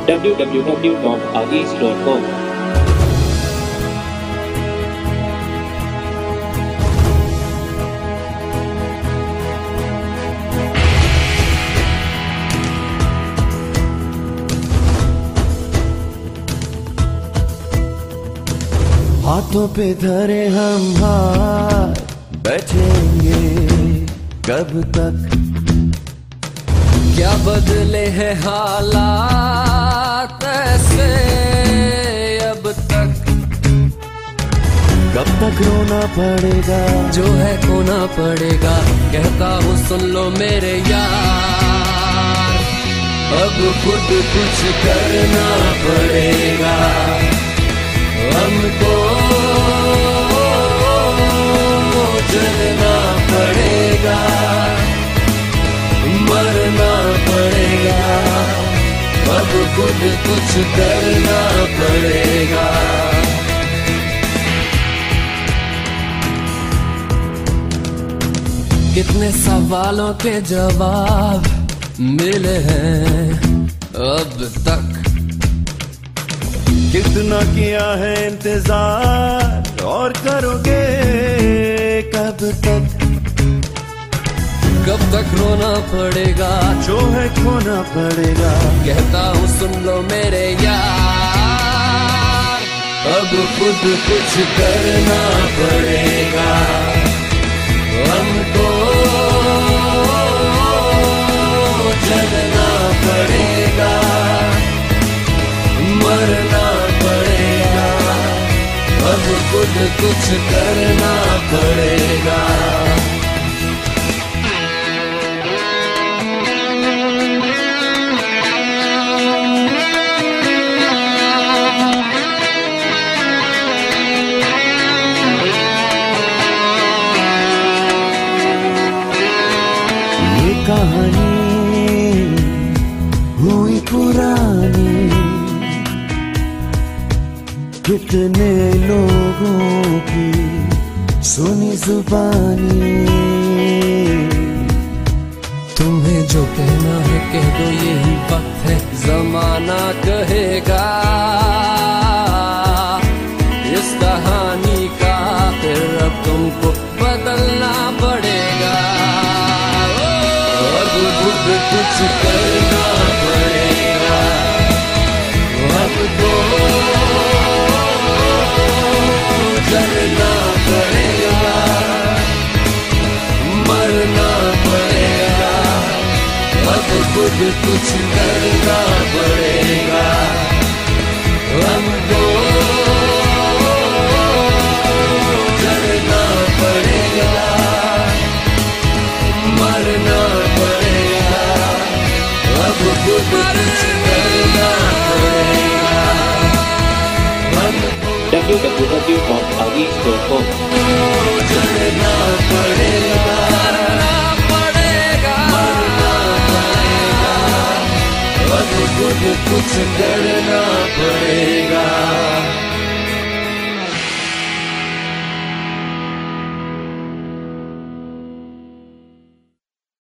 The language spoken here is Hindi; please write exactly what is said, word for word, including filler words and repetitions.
डब्ल्यू डब्ल्यू डब्ल्यू डॉट आगीज डॉट कॉम। हाथों पे धरे हम हाथ बैठेंगे कब तक, क्या बदले हैं हालात ऐसे अब तक। कब तक रोना पड़ेगा, जो है खोना पड़ेगा, कहता हूँ सुन लो मेरे यार, अब खुद कुछ करना पड़ेगा हमको, चलना पड़ेगा, मरना पड़ेगा, अब खुद कुछ करना पड़ेगा। कितने सवालों के जवाब मिले हैं अब तक, कितना किया है इंतजार और करोगे कब तक। कब तक रोना पड़ेगा, जो है खोना पड़ेगा, कहता हूँ सुन लो मेरे यार, अब खुद कुछ करना पड़ेगा हमको, चलना पड़ेगा, मरना पड़ेगा, अब खुद कुछ करना पड़ेगा। ये कहानी हुई पुरानी, कितने लोगों की सुनी जुबानी। तुम्हें जो कहना है कह दो, यही वक्त है जमाना कहेगा, इस कहानी का फिर अब तुमको बदलना पड़ेगा, अब खुद कुछ करना पड़ेगा हमको, चलना पड़ेगा, मरना पड़ेगा, अब खुद कुछ करना पड़ेगा हमको, चलना पड़ेगा, मरना पड़ेगा, अब खुद कुछ करना पड़ेगा हमको, डब्ल्यू डब्ल्यू डब्ल्यू डॉट आगीज डॉट कॉम। चलना पड़ेगा, पड़ेगा, मरना पड़ेगा, अब खुद कुछ करना पड़ेगा।